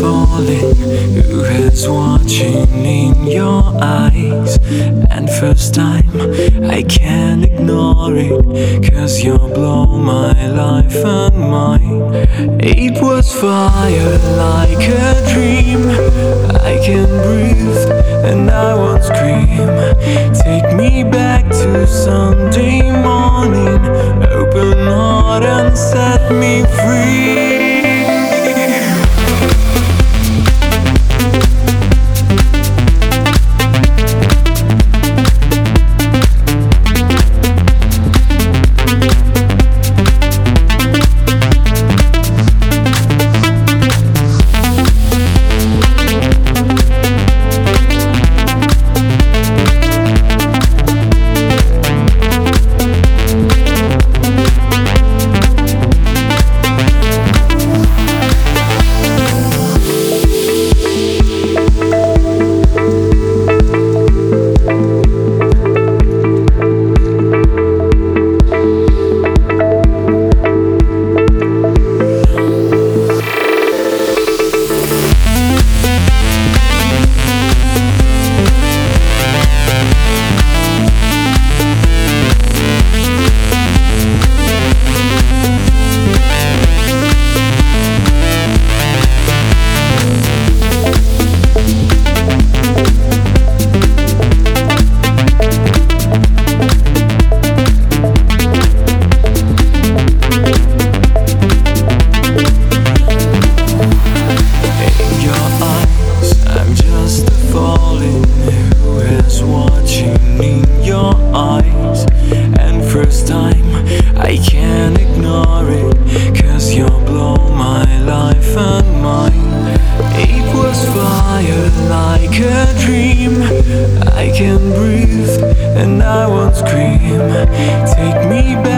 falling. Who is watching in your eyes? And first time I can't ignore it, 'cause you blow my life and mine. It was fire like a dream. I can breathe and I won't scream. Take me back to Sunday morning. Open heart and set me free. I can't ignore it, 'cause you blow my life and mine. It was fire like a dream. I can breathe and I won't scream. Take me back